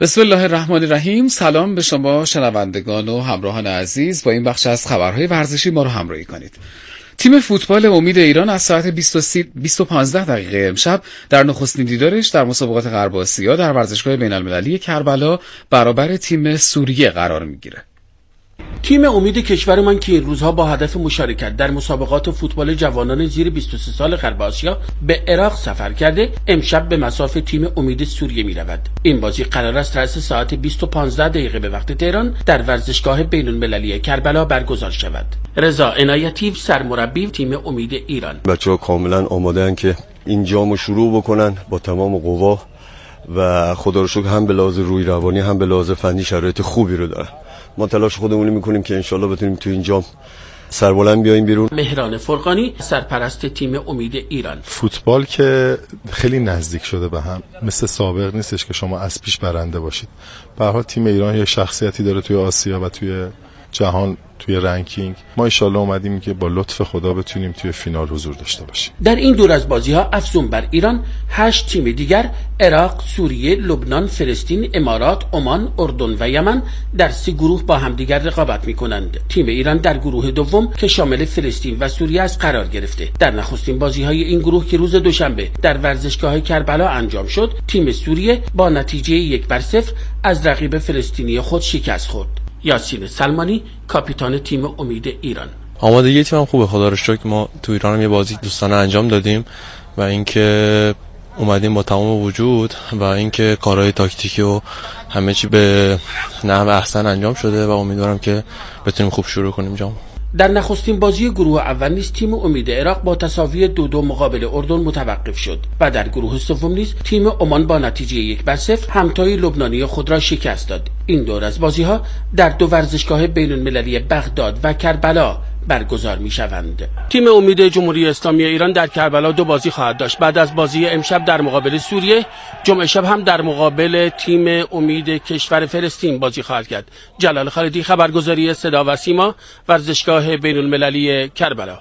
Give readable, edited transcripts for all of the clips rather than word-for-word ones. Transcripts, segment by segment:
بسم الله الرحمن الرحیم. سلام به شما شنوندگان و همراهان عزیز. با این بخش از خبرهای ورزشی ما رو همراهی کنید. تیم فوتبال امید ایران از ساعت 20:15 امشب در نخستین دیدارش در مسابقات غرب آسیا در ورزشگاه بین‌المللی کربلا برابر تیم سوریه قرار میگیره. تیم امید کشورمان که این روزها با هدف مشارکت در مسابقات فوتبال جوانان زیر 23 سال غرب آسیا به عراق سفر کرده، امشب به مصاف تیم امید سوریه می رود. این بازی قرار است رأس ساعت 20:15 به وقت تهران در ورزشگاه بین‌المللی کربلا برگزار شود. رضا عنایتی سرمربی تیم امید ایران: بچه‌ها کاملا آماده‌اند که این جامو شروع بکنن با تمام قوا و خدا رو شکر هم به لحاظ روحی روانی هم به لحاظ فنی شرایط خوبی رو دارن. ما تلاش خودمون میکنیم که انشالله بتونیم تو این جام سربلند بیاییم بیرون. مهران فرقانی سرپرست تیم امید ایران: فوتبال که خیلی نزدیک شده به هم، مثل سابق نیستش که شما از پیش برنده باشید. به هر حال تیم ایران یه شخصیتی داره توی آسیا و توی جهان، توی رنکینگ. ما ان شاءالله اومدیم که با لطف خدا بتونیم توی فینال حضور داشته باشیم. در این دور از بازی‌ها افزون بر ایران 8 تیم دیگر عراق، سوریه، لبنان، فلسطین، امارات، عمان، اردن و یمن در 3 گروه با همدیگر رقابت می‌کنند. تیم ایران در گروه دوم که شامل فلسطین و سوریه است قرار گرفته. در نخستین بازی‌های این گروه که روز دوشنبه در ورزشگاه کربلا انجام شد، تیم سوریه با نتیجه 1-0 از رقیب فلسطینی خود شکست خورد. یاسین سلمانی کاپیتان تیم امید ایران: آمادگی تیمم خوبه، خدا رو شکر. ما تو ایران هم یه بازی دوستانه انجام دادیم و اینکه اومدیم با تمام وجود و اینکه کارهای تاکتیکی و همه چی به نحو احسن انجام شده و امیدوارم که بتونیم خوب شروع کنیم جام. در نخستین بازی گروه اول نیز تیم امید عراق با تساوی 2-2 مقابل اردن متوقف شد و در گروه سوم نیز تیم عمان با نتیجه 1-0 همتای لبنانی خود را شکست داد. این دور از بازی‌ها در 2 ورزشگاه بین‌المللی بغداد و کربلا برگزار می‌شوند. تیم امید جمهوری اسلامی ایران در کربلا 2 بازی خواهد داشت. بعد از بازی امشب در مقابل سوریه، جمعه شب هم در مقابل تیم امید کشور فلسطین بازی خواهد کرد. جلال خالدی، خبرگزاری صدا و سیما، ورزشگاه بین‌المللی کربلا.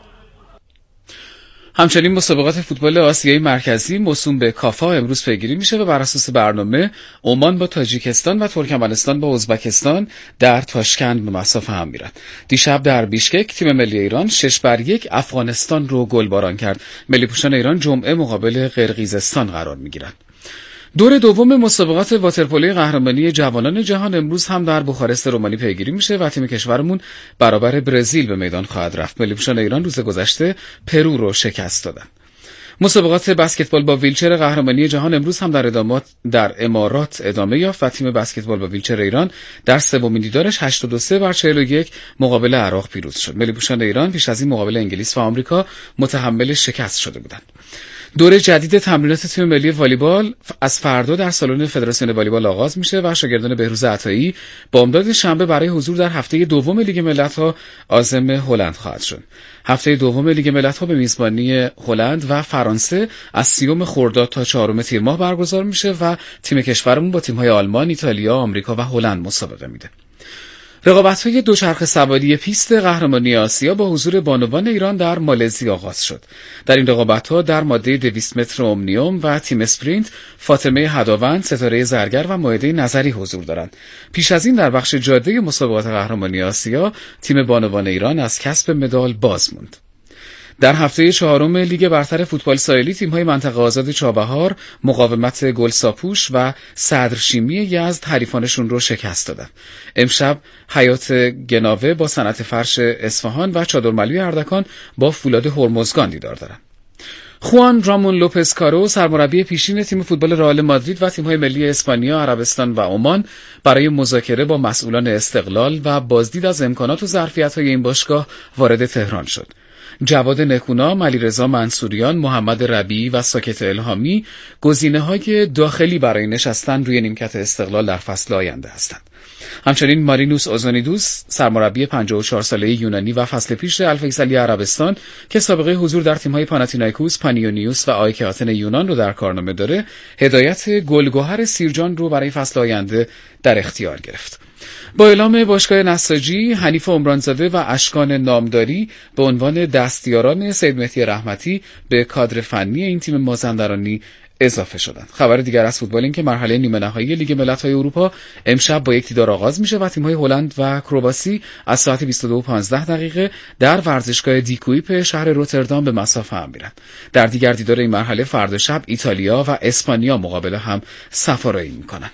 همچنین مسابقات فوتبال آسیایی مرکزی موسوم به کافا امروز پیگیری میشه و بر اساس برنامه عمان با تاجیکستان و ترکمنستان با ازبکستان در تاشکند به مصاف هم میرن. دیشب در بیشکک تیم ملی ایران 6-1 افغانستان رو گلباران کرد. ملی پوشان ایران جمعه مقابل قرقیزستان قرار میگیرن. دور دوم مسابقات واترپولوی قهرمانی جوانان جهان امروز هم در بوخارست رومانی پیگیری میشه و تیم کشورمون برابر برزیل به میدان خواهد رفت. ملی پوشان ایران روز گذشته پرو رو شکست دادن. مسابقات بسکتبال با ویلچر قهرمانی جهان امروز هم در امارات ادامه یافت و تیم بسکتبال با ویلچر ایران در سومین دیدارش 83-41 مقابل عراق پیروز شد. ملی پوشان ایران پیش از این مقابل انگلیس و آمریکا متحمل شکست شده بودند. دوره جدید تمرینات تیم ملی والیبال از فردا در سالن فدراسیون والیبال آغاز میشه و شاگردان بهروز عطایی بامداد شنبه برای حضور در هفته دوم لیگ ملت‌ها عازم هلند خواهد شد. هفته دوم لیگ ملت‌ها به میزبانی هلند و فرانسه از 30 خرداد تا 4 تیر ماه برگزار میشه و تیم کشورمون با تیم‌های آلمان، ایتالیا، آمریکا و هلند مسابقه میده. رقابت‌های دوچرخه سواری پیست قهرمانی آسیا با حضور بانوان ایران در مالزی آغاز شد. در این رقابت‌ها در ماده 200 متر امنیوم و تیم اسپرینت فاطمه هداوند، ستاره زرگر و مائده نظری حضور دارند. پیش از این در بخش جاده مسابقات قهرمانی آسیا تیم بانوان ایران از کسب مدال باز ماند. در هفته 4 لیگ برتر فوتبال ساحلی تیم‌های منطقه آزاد چابهار، مقاومت گلساپوش و صدرشیمی یزد حریفانشون رو شکست دادن. امشب حیات گناوه با صنعت فرش اصفهان و چادرملوی اردکان با فولاد هرمزگان دیدار دارن. خوان رامون لوپز کارو سرمربی پیشین تیم فوتبال رئال مادرید و تیم‌های ملی اسپانیا، عربستان و عمان برای مذاکره با مسئولان استقلال و بازدید از امکانات و ظرفیت‌های این باشگاه وارد تهران شد. جواد نکونام، علیرضا منصوریان، محمد ربیعی و ساکت الهامی گزینه‌های داخلی برای نشستن روی نیمکت استقلال در فصل آینده هستند. همچنین مارینوس اوزانیدوس سرمربی 54 ساله یونانی و فصل پیش الفیصلی عربستان که سابقه حضور در تیم‌های پاناتینایکوس، پانیونیوس و آیک آتن یونان رو در کارنامه داره، هدایت گلگهر سیرجان رو برای فصل آینده در اختیار گرفت. با اعلام باشگاه نساجی، حنیف عمرانزاده و اشکان نامداری به عنوان دستیاران سید مهدی رحمتی به کادر فنی این تیم مازندرانی اضافه شدند. خبر دیگر از فوتبال این که مرحله نیمه نهایی لیگ ملت‌های اروپا امشب با یک دیدار آغاز میشه و تیم‌های هلند و کرواسی از ساعت 22:15 در ورزشگاه دیکویپ شهر روتردام به مصاف هم میرن. در دیگر دیدار این مرحله فردا شب ایتالیا و اسپانیا مقابل هم سفارایی میکنن.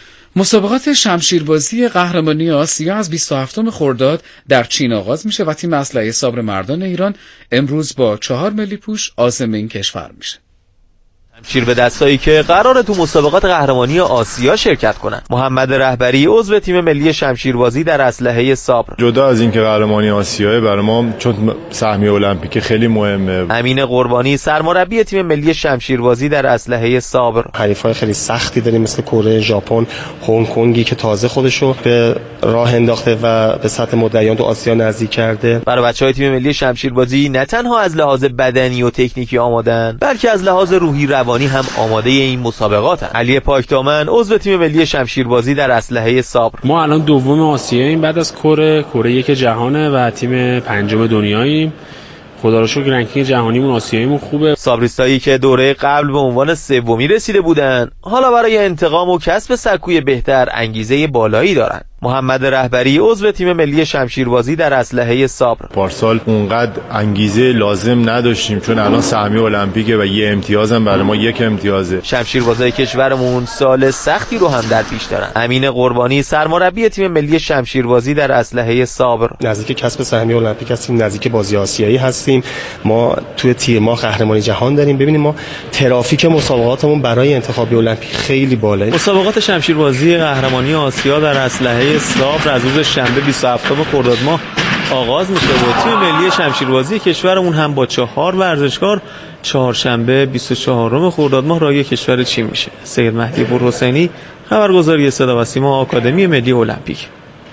مسابقات شمشیربازی قهرمانی آسیا از 27 خرداد در چین آغاز میشه و تیم اسلحه صابر مردان ایران امروز با 4 ملی پوش عازم این کشور میشه. شمشیر به دستایی که قراره تو مسابقات قهرمانی آسیا شرکت کنن. محمد رهبری عضو تیم ملی شمشیربازی در اسلحه صابر: جدا از اینکه قهرمانی آسیا برای ما چون سهمیه المپیک خیلی مهمه. امین قربانی سرمربی تیم ملی شمشیربازی در اسلحه صابر: حریفای خیلی سختی داریم مثل کره، ژاپن، هنگ کنگی که تازه خودشو به راه انداخته و به سطح مدعیان تو آسیا نزدیک کرده. برای بچهای تیم ملی شمشیربازی نه تنها از لحاظ بدنی و تکنیکی آمادن، بلکه از لحاظ روحی روانی هم آماده این مسابقاتن. علی پاکدامن عضو تیم ملی شمشیربازی در اسلحه صابر: ما الان دوم آسیاییم بعد از کره یک جهانه و تیم پنجم دنیاییم. خدا رو شکر رنکینگ جهانیمون آسیاییمون خوبه. صابریستایی که دوره قبل به عنوان سومی رسیده بودن حالا برای انتقام و کسب سکوی بهتر انگیزه بالایی دارن. محمد رهبری عضو تیم ملی شمشیربازی در اسلحه صابر: پارسال اونقدر انگیزه لازم نداشتیم چون الان سهمیه المپیکه و یه امتیازم برای ما یک امتیازه. شمشیربازای کشورمون سال سختی رو هم در پیش دارن. امین قربانی سرمربی تیم ملی شمشیربازی در اسلحه صابر: نزدیک کسب سهمیه المپیک هستیم، نزدیک بازی آسیایی هستیم. ما توی تیر ما قهرمانی جهان داریم. ببینیم ما ترافیک مسابقاتمون برای انتخاب المپیک خیلی بالاه. مسابقات شمشیربازی قهرمانی آسیا در اسلحه صابر از روز شنبه 27 خرداد ماه آغاز میشه و تیم ملی شمشیربازی کشورمون هم با 4 ورزشکار چهارشنبه 24 خرداد ماه راهی کشور چین میشه. سید مهدی پورحسینی، خبرگزاری صدا و سیما، آکادمی ملی المپیک.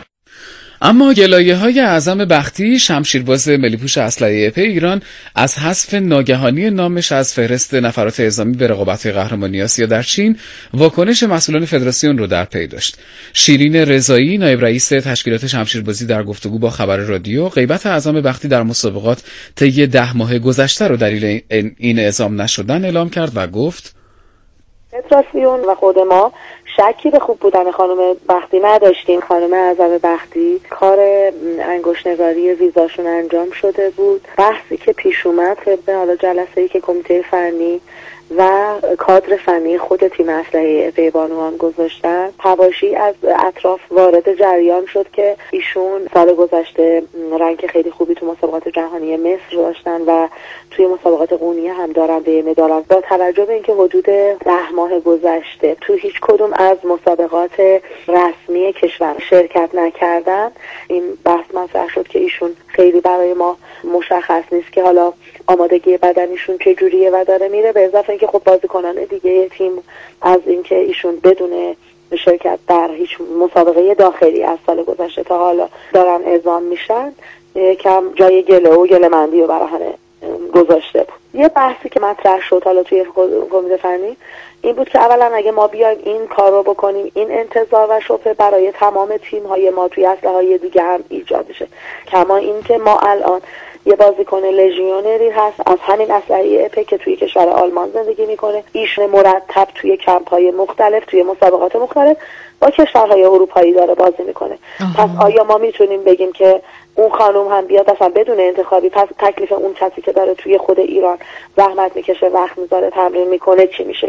اما گلایه‌های اعظم بختی شمشیرباز ملی‌پوش اسلحه اپ ایران از حذف ناگهانی نامش از فهرست نفرات اعزامی به رقابت‌های قهرمانی آسیا در چین واکنش مسئولان فدراسیون رو در پی داشت. شیرین رضایی نایب رئیس تشکیلات شمشیربازی در گفتگو با خبر رادیو غیبت اعظم بختی در مسابقات طی 10 ماه گذشته رو دلیل این اعزام نشدن اعلام کرد و گفت: فدراسیون و خود ما شکی به خوب بودن خانم بختی نداشتیم. خانم اعظم بختی کار انگشت‌نگاری ویزاشون انجام شده بود. بحثی که پیش اومد به حالا جلسه‌ای که کمیته فنی و کادر فنی خود تیم اسلحه به بانوان گذاشتن، حواشی از اطراف وارد جریان شد که ایشون سال گذشته رنگ خیلی خوبی تو مسابقات جهانی مصر داشتن و توی مسابقات قونیه هم دارن به مدال. با توجه به اینکه حدود 10 ماه گذشته تو هیچ کدوم از مسابقات رسمی کشور شرکت نکردن، این بحث مطرح شد که ایشون خیلی برای ما مشخص نیست که حالا آمادگی بدنیشون چه جوریه و داره میره. به اضافه اینکه خب بازیکنان دیگه تیم از اینکه ایشون بدون شرکت در هیچ مسابقه داخلی از سال گذشته تا حالا دارن اعزام میشن، کم جای گله و گله‌مندی رو برای همه گذاشته بود. یه بحثی که مطرح شد حالا توی کمیته فنی این بود که اولا اگه ما بیایم این کار رو بکنیم، این انتظار و شبهه برای تمام تیم‌های ما توی اسلحه‌های دیگه هم ایجاد بشه. کما این که ما الان یه بازیکن لژیونری هست از همین اسلحه اپ که توی کشور آلمان زندگی میکنه، ایشون مرتب توی کمپ‌های مختلف توی مسابقات مختلف با کشورهای اروپایی داره بازی میکنه. پس آیا ما میتونیم بگیم که اون خانم هم بیاد اصلا بدون انتخابی، پس تکلیف اون کسی که داره توی خود ایران زحمت میکشه، وقت میذاره، تمرین میکنه چی میشه؟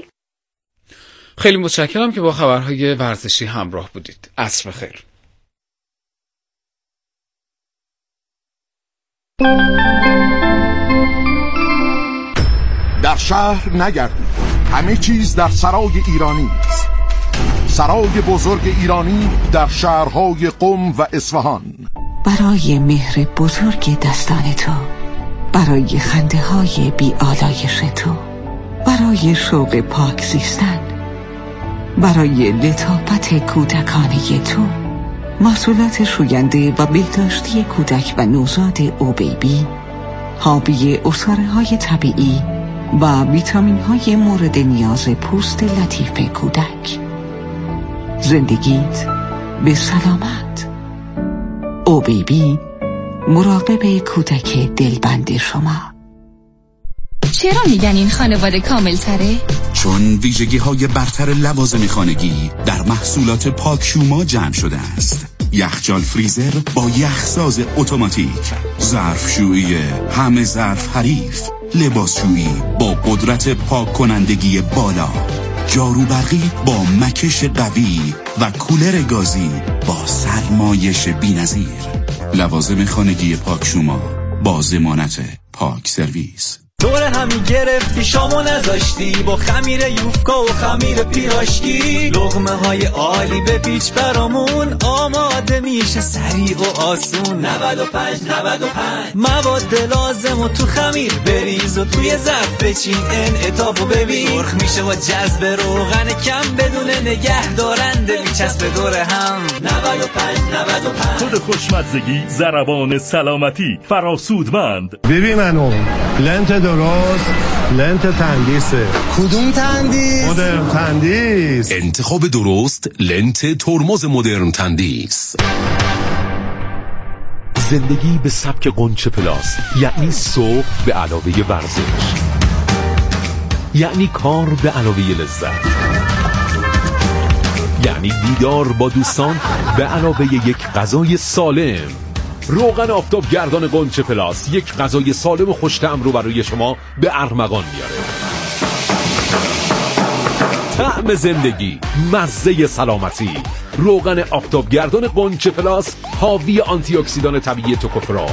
خیلی متشکرم که با خبرهای ورزشی همراه بودید. عصر بخیر. در شهر نگردید، همه چیز در سرای ایرانی است. سرای بزرگ ایرانی در شهرهای قم و اصفهان. برای مهر بزرگ دستان تو، برای خنده های بی آلایش تو، برای شوق پاک زیستن، برای لطافت کودکانه تو، محصولات شوینده و بهداشتی کودک و نوزاد او بیبی، حاوی عصاره های طبیعی و ویتامین های مورد نیاز پوست لطیف کودک. زندگیت به سلامت. او بیبی، مراقب کودک دلبند شما. چرا میگن این خانواده کامل تره؟ چون ویژگی‌های برتر لوازم خانگی در محصولات پاکشوما جمع شده است. یخچال فریزر با یخساز اتوماتیک، ظرفشویی همه ظرف حریف، لباسشویی با قدرت پاک کنندگی بالا، جارو برقی با مکش قوی و کولر گازی با سرمایش بی‌نظیر. لوازم خانگی پاکشوما با ضمانت پاک سرویس. دور همی گرفتی شامو نذاشتی، با خمیر یوفکا و خمیر پیراشکی لقمه های عالی به پیچ برامون آماده میشه سریع و آسون. 95 مواد لازم و تو خمیر بریز و توی ظرف بچین انعطاف و ببین، سرخ میشه و جذب روغن کم بدون نگه دارنده میچسب دور هم. 95 خود خوشمزگی، ضربان سلامتی، فراسودمند. ببین منو لنت درست، لنت تندیسه. کدوم تندیس؟ مدرن تندیس. انتخاب درست، لنت ترمز مدرن تندیس. زندگی به سبک قنچه پلاس یعنی صبح به علاوه ورزش، یعنی کار به علاوه لذت، یعنی دیدار با دوستان به علاوه یک غذای سالم. روغن آفتابگردان قنچه پلاس یک غذای سالم و خوش‌طعم رو برای شما به ارمغان میاره. طعم زندگی، مزه سلامتی. روغن آفتابگردان قنچه پلاس حاوی آنتی اکسیدان طبیعی توکوفرول.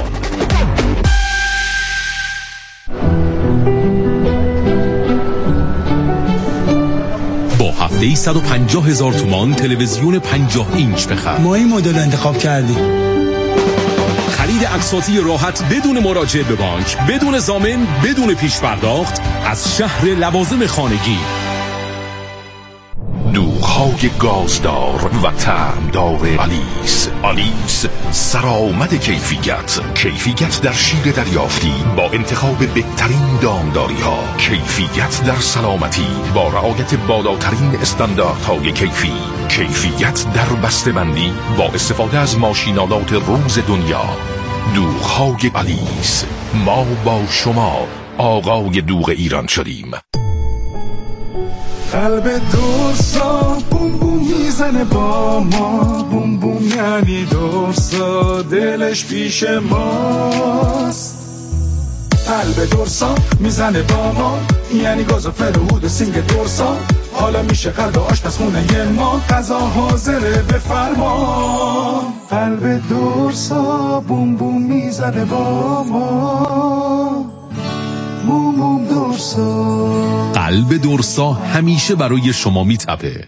با هفته‌ای 150,000 تومان تلویزیون 50 اینچ بخر. ما این مدل انتخاب کردیم. خرید اقساطی راحت بدون مراجعه به بانک، بدون ضامن، بدون پیش پرداخت از شهر لوازم خانگی. دوغ‌های گازدار و طعمدار آلیس سرآمد کیفیت در شیر دریافتی با انتخاب بهترین دامداری ها، کیفیت در سلامتی با رعایت بالاترین استانداردهای کیفیت در بسته‌بندی با استفاده از ماشینالات روز دنیا. دوغ‌های آلیس، ما با شما آقای دوغ ایران شدیم. قلب دورسا بوم بوم میزنه با ما، بوم بوم یعنی دورسا دلش پیش ماست. قلب دورسا میزنه با ما یعنی گاز و فرهود سینگ دورسا، حالا میشه قلب آشپزخونه ما، غذا حاضره بفرما. قلب دورسا بوم بوم میزنه با ما، بوم بوم دورسا. قلب دورسا همیشه برای شما میتپه.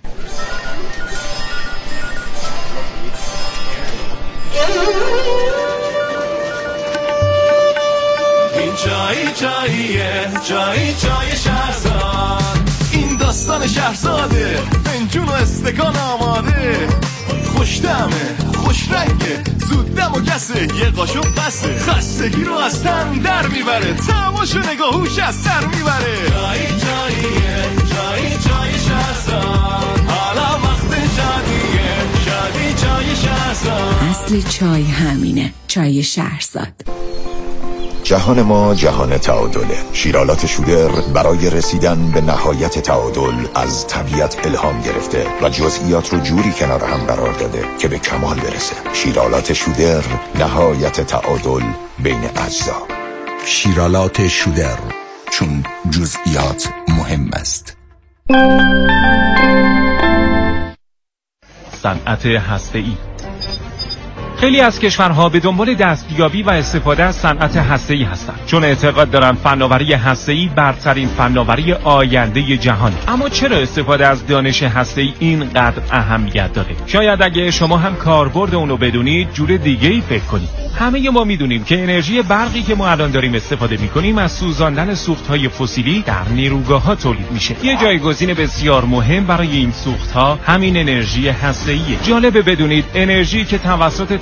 این جای شهرزاد، این داستان شهرزاده، فنجون و استکان آماده، خوش‌طعمه خوش رنگه، زود دم و کسه، یه قاشق بسه، خستگی رو از تن در میبره، تماشا نگاهوش از سر میبره. جای شهرزاد، حالا وقت شادی جای شهرزاد. اصل چای همینه، چای شهرزاد. جهان ما جهان تعادله. شیرالات شودر برای رسیدن به نهایت تعادل از طبیعت الهام گرفته و جزئیات رو جوری کنار هم قرار داده که به کمال برسه. شیرالات شودر، نهایت تعادل بین اجزا. شیرالات شودر، چون جزئیات مهم است. صنعت هسته‌ای. خیلی از کشورها به دنبال دستیابی و استفاده از صنعت هسته‌ای هستند، چون اعتقاد دارند فناوری هسته‌ای برترین فناوری آینده جهان. اما چرا استفاده از دانش هسته‌ای اینقدر اهمیت داره؟ شاید اگه شما هم کاربرد اونو بدونید جور دیگه‌ای فکر کنید. همه ما میدونیم که انرژی برقی که ما الان داریم استفاده میکنیم از سوزاندن سوخت‌های فسیلی در نیروگاه‌ها تولید میشه. یه جایگزین بسیار مهم برای این سوخت‌ها همین انرژی هسته‌ایه. جالبه بدونید انرژی که توسط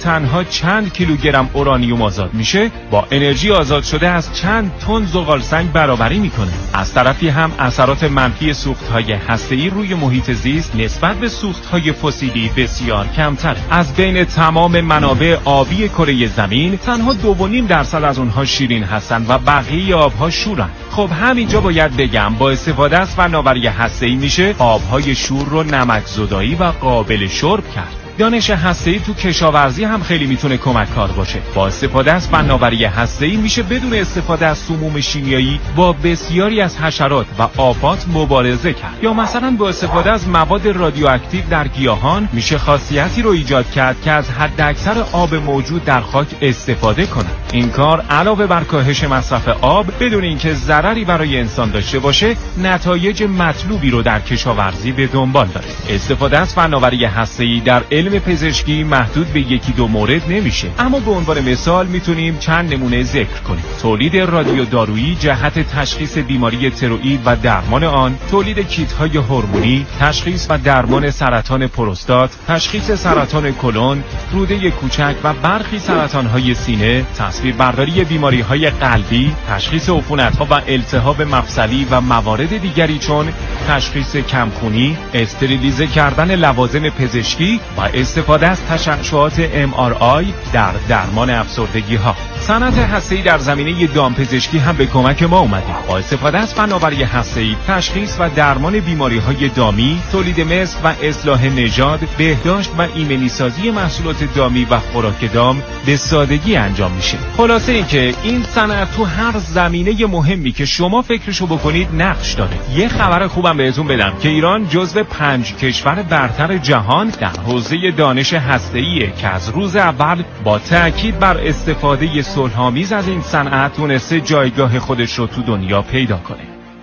تنها چند کیلوگرم اورانیوم آزاد میشه با انرژی آزاد شده از چند تن زغال سنگ برابری میکنه. از طرفی هم اثرات منفی سوخت‌های هسته‌ای روی محیط زیست نسبت به سوخت‌های فسیلی بسیار کمتر. از بین تمام منابع آبی کره زمین تنها 2.5% از اونها شیرین هستن و بقیه آبها شورن. خب همینجا باید بگم با استفاده از فناوری هسته‌ای میشه آبهای شور رو نمک‌زدایی و قابل شرب کرد. دانش هسته‌ای تو کشاورزی هم خیلی میتونه کمک‌کار باشه. با استفاده از فناوری هسته‌ای میشه بدون استفاده از سموم شیمیایی با بسیاری از حشرات و آفات مبارزه کرد. یا مثلا با استفاده از مواد رادیواکتیو در گیاهان میشه خاصیتی رو ایجاد کرد که از حداکثر آب موجود در خاک استفاده کنه. این کار علاوه بر کاهش مصرف آب بدون اینکه ضرری برای انسان داشته باشه، نتایج مطلوبی رو در کشاورزی به دنبال داره. استفاده از فناوری هسته‌ای در علم پزشکی محدود به یکی دو مورد نمیشه، اما به عنوان مثال میتونیم چند نمونه ذکر کنیم. تولید رادیودارویی جهت تشخیص بیماری تروئید و درمان آن، تولید کیت‌های هورمونی، تشخیص و درمان سرطان پروستات، تشخیص سرطان کلون، روده کوچک و برخی سرطان‌های سینه، تصویربرداری بیماری‌های قلبی، تشخیص عفونت‌ها و التهاب مفصلی و موارد دیگری چون تشخیص کمخونی، استریلیزه کردن لوازم پزشکی و استفاده از تشعشعات MRI در درمان افسردگی ها. صنعت هسته‌ای در زمینه دامپزشکی هم به کمک ما اومده. با استفاده از فناوری هسته‌ای تشخیص و درمان بیماری‌های دامی، تولید مثل و اصلاح نژاد، بهداشت و ایمنی‌سازی محصولات دامی و خوراک دام به سادگی انجام میشه. خلاصه اینکه این صنعت تو هر زمینه مهمی که شما فکرشو بکنید نقش داره. یه خبر خوبم بهتون بدم که ایران جزو 5 کشور برتر جهان در حوزه دانش هسته‌ایه که از روز اول با تأکید بر استفاده صلح‌آمیز از این صنعت تونسته جایگاه خودش رو تو دنیا پیدا کنه.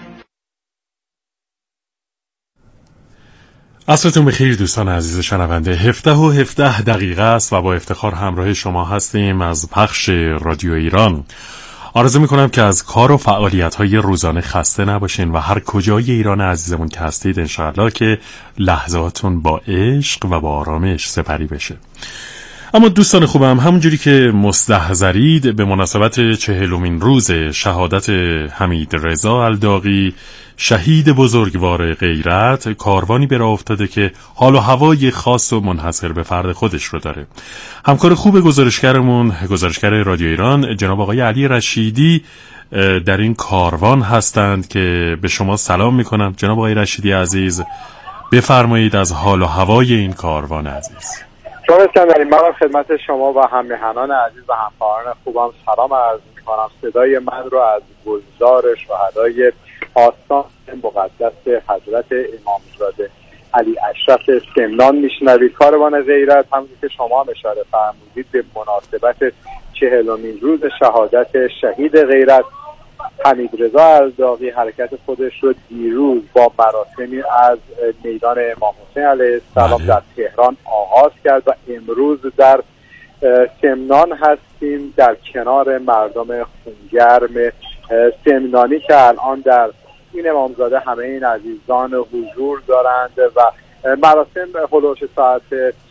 عصرتون بخیر دوستان عزیز شنونده. 17:17 است و با افتخار همراه شما هستیم از پخش رادیو ایران. آرزو میکنم که از کار و فعالیت‌های روزانه خسته نباشین و هر کجای ایران عزیزمون که هستید انشاءالله که لحظاتون با عشق و با آرامش سپری بشه. اما دوستان خوبم، همونجوری که مستحضرید به مناسبت 40مین روز شهادت حمیدرضا الداغی شهید بزرگوار غیرت کاروانی به راه افتاده که حال و هوای خاص و منحصر به فرد خودش رو داره. همکار خوب گزارشگر رادیو ایران جناب آقای علی رشیدی در این کاروان هستند که به شما سلام میکنم. جناب آقای رشیدی عزیز، بفرمایید از حال و هوای این کاروان عزیز. جناب اسکندری، من خدمت شما و هم‌نهادان عزیز و همکاران خوبم سلام عرض می‌کنم. صدای من رو از گلزار شهدای آستان مقدس حضرت امامزاده علی اشرف سمنان میشنوید. کاروان غیرت همونطور که شما هم اشاره فرمودید به مناسبت 40مین روز شهادت شهید غیرت حمیدرضا الداغی حرکت خودش رو دیروز با مراسمی از میدان امام حسین علیه السلام در تهران آغاز کرد و امروز در سمنان هستیم در کنار مردم خونگرم سمنانی که الان در این امامزاده همه این عزیزان حضور دارند و مراسم هلوش ساعت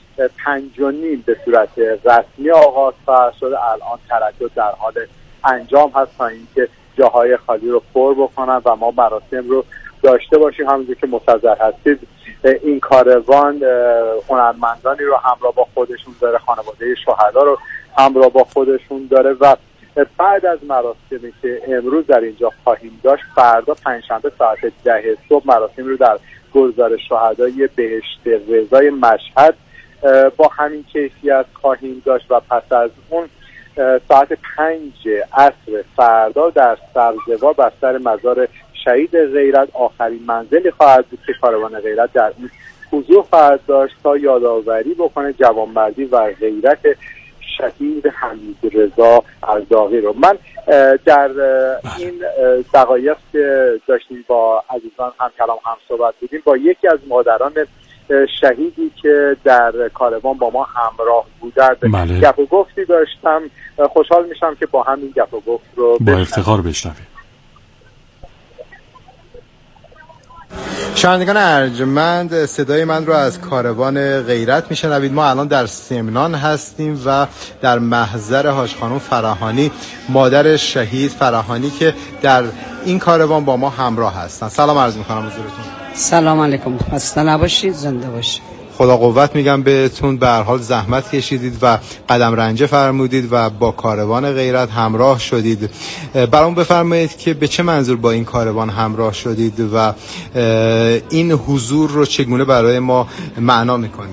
5:30 به صورت رسمی آغاز شده. الان تردد در حال انجام هست تا اینکه جاهای خالی رو پر بکنن و ما مراسم رو داشته باشیم. همونجور که مستحضر هستید این کاروان هنرمندانی رو همراه با خودشون داره، خانواده شهدا رو همراه با خودشون داره و بعد از مراسمی که امروز در اینجا خواهیم داشت، فردا پنجشنبه ساعت 10 صبح مراسم رو در گلزار شهدای بهشت رضای مشهد با همین کیفیت خواهیم داشت و پس از اون ساعت 5 عصر فردا در سبزوار بر سر مزار شهید غیرت آخرین منزلی خواهد بود که کاروان غیرت در این حضور خواهد داشت تا یادآوری بکنه جوانمردی و غیرت شهید حمیدرضا الداغی رو. من در این دقایق که داشتیم با عزیزان هم کلام هم صحبت بودیم با یکی از مادران شهیدی که در کاروان با ما همراه بودند گپ و گفتی داشتم. خوشحال میشم که با همین گپ و گفت رو با افتخار بشنویم. شنوندگان ارجمند، صدای من رو از کاروان غیرت میشنوید. ما الان در سمنان هستیم و در محضر حاج خانم فراهانی، مادر شهید فراهانی که در این کاروان با ما همراه هستن. سلام عرض میکنم حضورتون. سلام علیکم، خسته نباشید، زنده باشید. خدا قوت میگم بهتون. به هر حال زحمت کشیدید و قدم رنجه فرمودید و با کاروان غیرت همراه شدید. برام بفرمایید که به چه منظور با این کاروان همراه شدید و این حضور رو چگونه برای ما معنا میکنید؟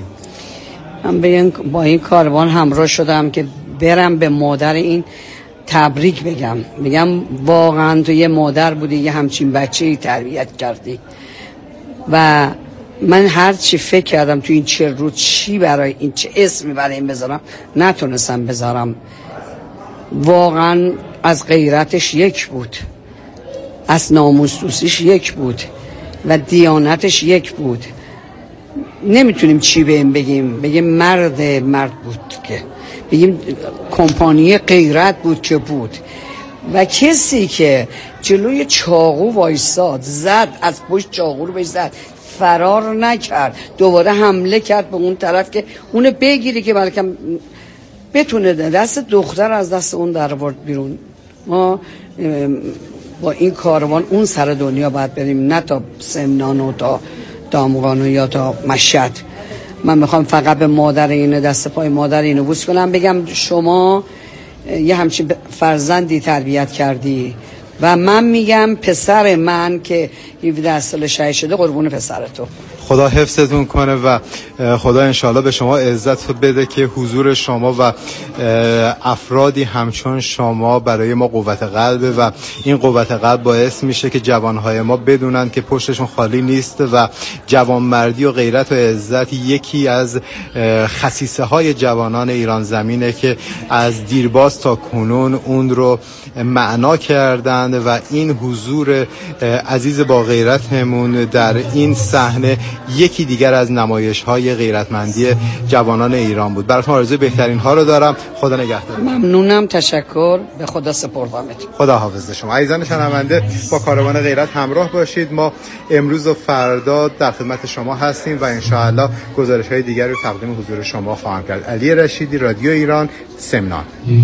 من با این کاروان همراه شدم که برم به مادر این تبریک بگم واقعا تو یه مادر بودی، یه همچین بچه‌ای تربیت کردی و من هر چی فکر کردم تو این 40 روز چی برای این، چه اسمی برای این بذارم، نتونستم بذارم. واقعا از غیرتش یک بود، از ناموس دوستیش یک بود و دیانتش یک بود. نمیتونیم چی به این بگیم مرد بود، که بگیم کمپانی غیرت بود که بود. و کسی که جلوی چاقو وایساد، زد از پشت چاقو رو بهش زد، فرار نکرد، دوباره حمله کرد به اون طرف که اونو بگیری که بلکه بتونه دست دختر از دست اون در آورد بیرون. ما با این کاروان اون سر دنیا باید بریم، نه تا سمنان و تا دامغان و یا تا مشهد. من میخوام فقط به مادر اینو، دست پای مادر اینو بوس کنم، بگم شما یه همچین فرزندی تربیت کردی و من میگم پسر من که 17 سال شهید شده، قربون پسر تو. خدا حفظتون کنه و خدا انشالله به شما عزت بده که حضور شما و افرادی همچون شما برای ما قوت قلبه و این قوت قلب باعث میشه که جوانهای ما بدونن که پشتشون خالی نیست و جوانمردی و غیرت و عزت یکی از خصیصه های جوانان ایران زمینه که از دیرباز تا کنون اون رو معنا کردند و این حضور عزیز با غیرتمون در این صحنه یکی دیگر از نمایش‌های غیرتمندی جوانان ایران بود. براتون آرزوی بهترین ها رو دارم. خدا نگهدار. ممنونم، تشکر، به خدا سپردمت. خدا حافظ شما. عزیزان شنونده، با کاروان غیرت همراه باشید. ما امروز و فردا در خدمت شما هستیم و انشاءالله گزارش‌های دیگر رو تقدیم حضور شما خواهم کرد. علی رشیدی، رادیو ایران، سمنان.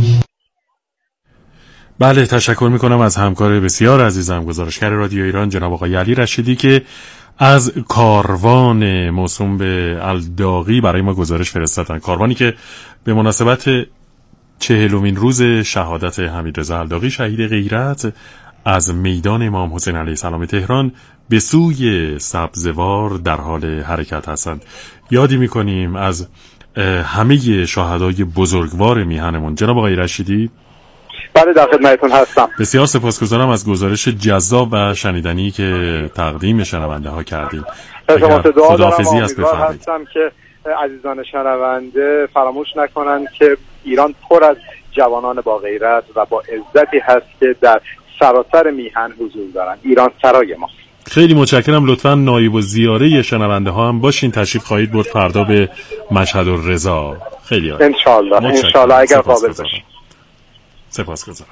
بله، تشکر میکنم از همکار بسیار عزیزم، گزارشگر رادیو ایران جناب آقای علی رشیدی که از کاروان موسوم به الداغی برای ما گزارش فرستادن. کاروانی که به مناسبت 40مین روز شهادت حمیدرضا الداغی شهید غیرت از میدان امام حسین علیه السلام تهران به سوی سبزوار در حال حرکت هستند. یادی میکنیم از همه شهدای بزرگوار میهنمون. جناب آقای رشیدی. بله، در خدمتتون هستم. بسیار سپاسگزارم از گزارش جذاب و شنیدنی که تقدیم شنونده ها کردیم. شما دعا دارم، امیدوار هستم که عزیزان شنونده فراموش نکنن که ایران پر از جوانان با غیرت و با عزتی هست که در سراسر میهن حضور دارن. ایران سرای ماست. خیلی متشکرم. لطفاً نایب الزیاره شنونده ها هم باشین، تشریف خواهید برد فردا به مشهد الرضا. خیلی عالی. انشالله اگر قابل باشید. سپاسگزارم.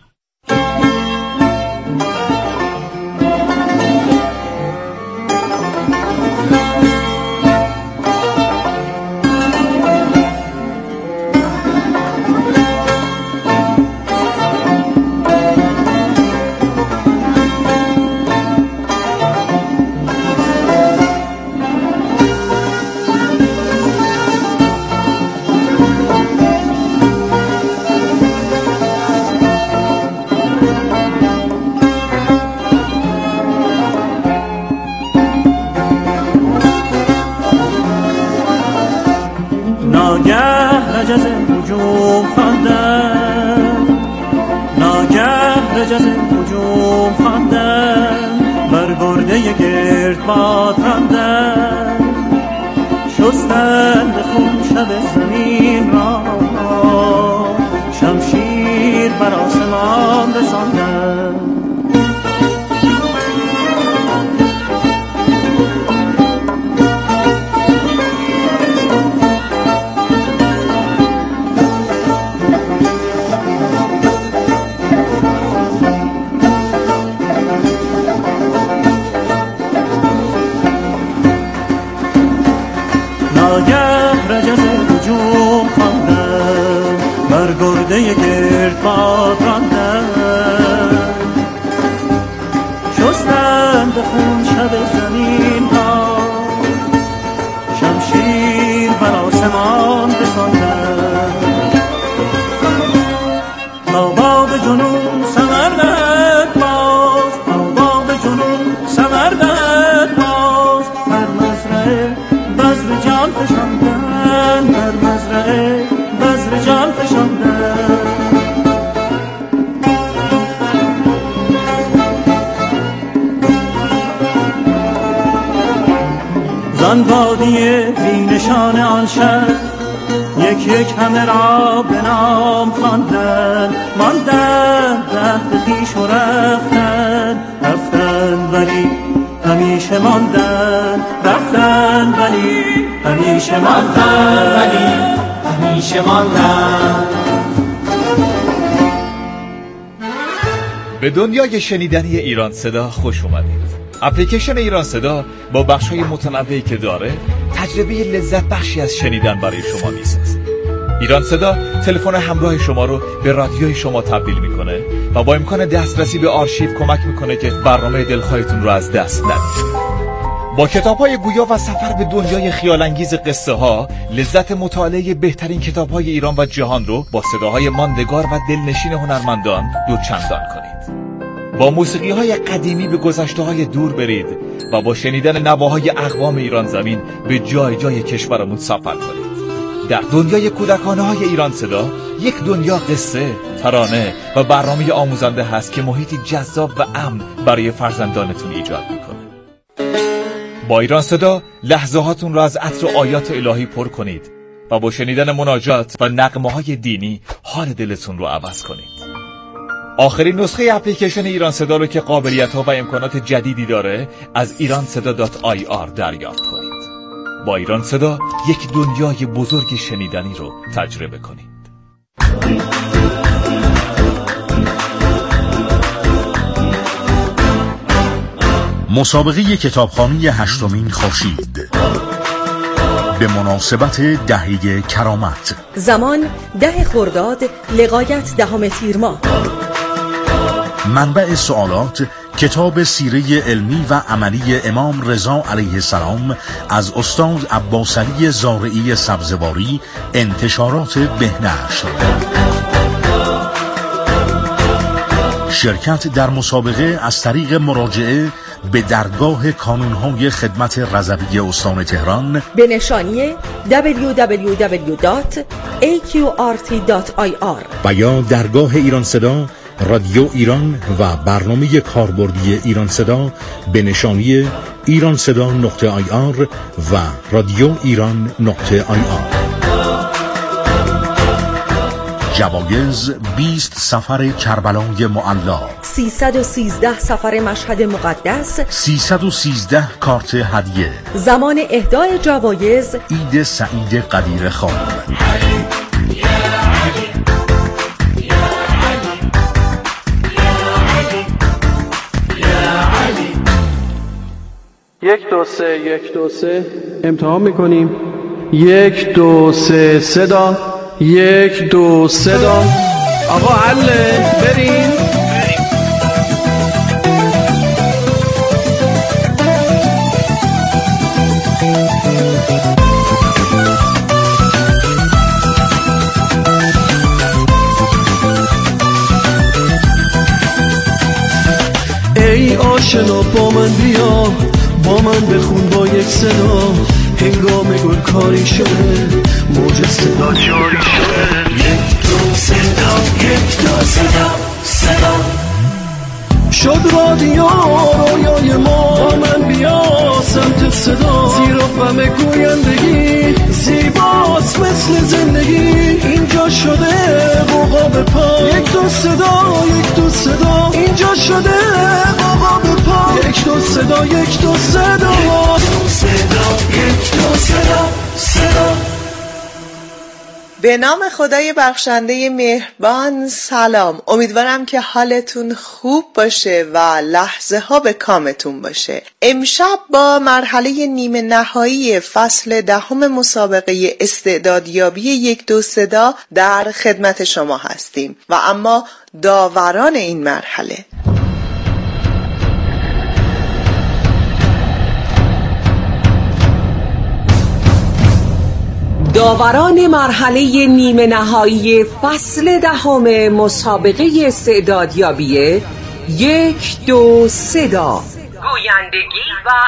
رجز وجوم خواندن، ناگه رجز وجوم خواندن، بر گرده گرد باد راندن، شستن به خون شب زمین را، شمشیر بر آسمان رساندن. ناگه رجز هجوم خواندن، بر گرده گرد باد راندن، شستن به خون شب زمین ها، شمشیر بر آسمان بخواندن، تا باد جنون ثمر دهد باز، تا باد جنون ثمر دهد باز، بر مزرعه بذر جان فشاندن، بر مزرعه بذر جان فشاندن. زان بادیه بی نشان آن شهر، یک یک همه را به نام خواندند، ماندند رفت خویش و رفتند، رفتند ولی همیشه ماندند، رفتند ولی همیشه ماندند، ولی همیشه ماندند. به دنیای شنیدنی ایران صدا خوش اومدید. اپلیکیشن ایران صدا با بخش‌های متنوعی که داره تجربه لذت بخشی از شنیدن برای شما میسازه. ایران صدا تلفن همراه شما رو به رادیوی شما تبدیل میکنه و با امکان دسترسی به آرشیو کمک میکنه که برنامه دلخواهتون رو از دست ندید. با کتاب‌های گویا و سفر به دنیای خیال‌انگیز قصه ها، لذت مطالعه بهترین کتاب‌های ایران و جهان رو با صداهای ماندگار و دلنشین هنرمندان دوچندان کنید. با موسیقی‌های قدیمی به گذشته‌های دور برید و با شنیدن نواهای اقوام ایران زمین به جای جای کشورمون سفر کنید. در دنیای کودکانه‌های ایران صدا یک دنیا قصه، ترانه و برنامه آموزنده هست که محیطی جذاب و امن برای فرزندانتون ایجاد میکنه. با ایران صدا لحظه هاتون را از عطر آیات الهی پر کنید و با شنیدن مناجات و نغمه‌های دینی حال دلتون رو عوض کنید. آخرین نسخه اپلیکیشن ایران صدا رو که قابلیت‌ها و امکانات جدیدی داره از iranseda.ir دریافت کنید. با ایران صدا یک دنیای بزرگ شنیدنی رو تجربه کنید. مسابقه کتابخوانی 8مین خورشید به مناسبت دهه کرامت، زمان 10 خرداد لغایت 10 تیر ماه. منبع سوالات کتاب سیره علمی و عملی امام رضا علیه السلام از استاد عباسعلی زارعی سبزواری، انتشارات بهنشر. شرکت در مسابقه از طریق مراجعه به درگاه کانونهای خدمت رضوی استان تهران به نشانی www.aqrt.ir و یا درگاه ایران صدا، رادیو ایران و برنامه کاربردی ایران صدا به نشانی ایرانصدا.ir و رادیو ایران.ir. جوایز: 20 سفر کربلای معلا، 313 سفر مشهد مقدس، 313 کارت هدیه. زمان اهدای جوایز: عید سعید قدیر خان. 1 2 3 1 2 3 امتحان میکنیم. 1 2 3 صدا، 1 2 صدا. آقا حله، بریم. ای آشنا با من بیا، با من بخون با یک صدا، هنگام گل کاری شده، موج صدا جاری شده. 1 2 صدا، 1 2 صدا، صدا شد رادیو رویای ما، با من بیا سمت صدا، زیر و فم گویندگی زیباست مثل زندگی، اینجا شده قوقا به پا. 1 2 صدا، 1 2 صدا، اینجا شده قوقا به پا. 1 2 صدا، 1 2 صدا، 1 2 صدا، 1 2 صدا، صدا. به نام خدای بخشنده مهربان، سلام. امیدوارم که حالتون خوب باشه و لحظه ها به کامتون باشه. امشب با مرحله نیمه نهایی فصل 10 مسابقه استعدادیابی 1 2 صدا در خدمت شما هستیم و اما داوران این مرحله داوران مرحله نیمه نهایی فصل 10 مسابقه استعدادیابی 1 2 صدا، گویندگی و